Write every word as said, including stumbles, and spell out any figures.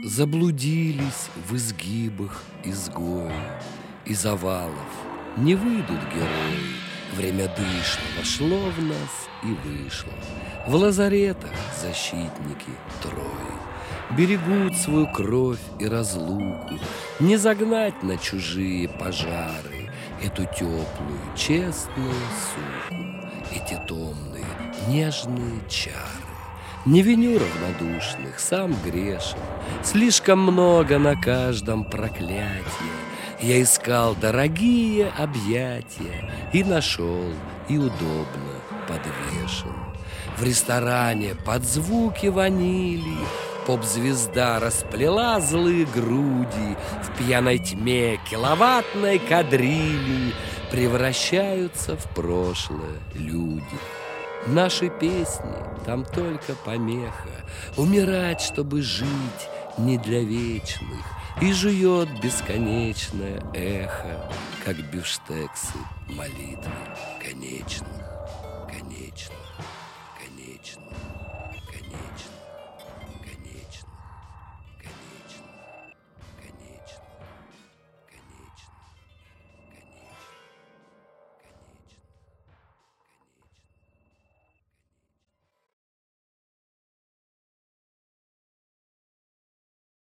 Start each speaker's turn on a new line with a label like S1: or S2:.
S1: Заблудились в изгибах изгои и завалов. Не выйдут герои. Время дышло, вошло в нас и вышло. В лазаретах защитники трое берегут свою кровь и разлуку. Не загнать на чужие пожары эту теплую, честную суку, эти томные, нежные чары. Не виню равнодушных, сам грешен. Слишком много на каждом проклятие. Я искал дорогие объятия и нашел, и удобно подвешен. В ресторане под звуки ванили поп-звезда расплела злые груди. В пьяной тьме киловаттной кадрили превращаются в прошлое люди. Наши песни там только помеха. Умирать, чтобы жить, не для вечных. И жует бесконечное эхо, как бифштексы молитвы конечны.